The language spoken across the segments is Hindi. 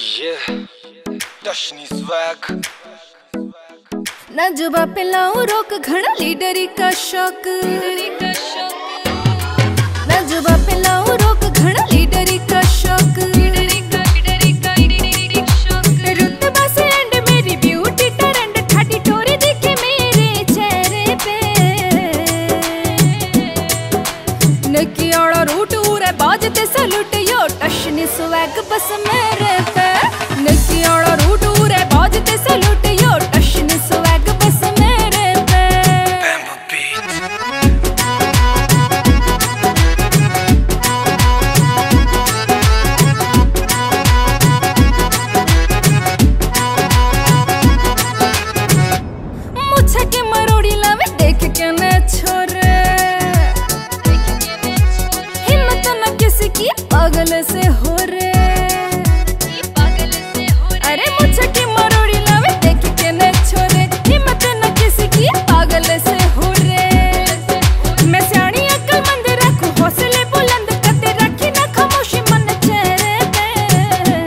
Yeah, Dashni swag. ना जुबा पे लाऊं रोक घड़ा लीडरी का शौक, ना जुबा पे लाऊं रोक घड़ा लीडरी का शौक, रुतबा से एंड मेरी ब्यूटी टरेंड ठाटी टोरी दिखे मेरे चेहरे पे, नकी औड़ा रूट उरे बाजते सलूट यो टशनी स्वैग बस मेरे पे, नकी औड़ा रूट उरे बाजते सलूट यो टशनी स्वैग बस मेरे पे। Bamboo beat. मुझे के मरोड़ी लावे देख के न छोरे, हिम्मत न किसी की पागल से हो रे, अरे मुझे की मरोड़ी लावे देख के न छोरे, हिम्मत न किसी की पागल से हो रे, मैं सियाणी अक्लमंद रखूं हौसले बुलंद कदे रखी न खामोशी मन चेहरे पे,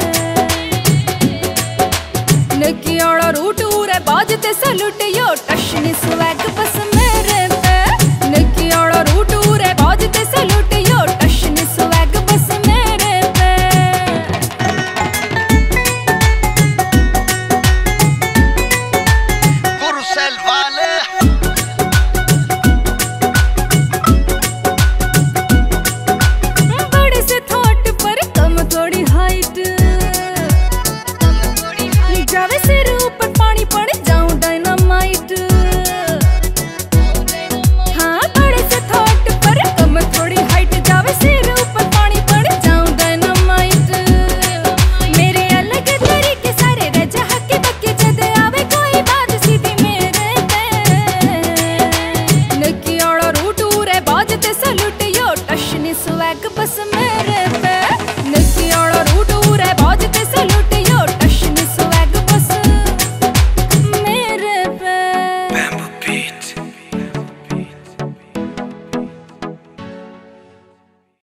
नकी औड़ा रूट उरे बाजते सलूट यो टशनी स्वैग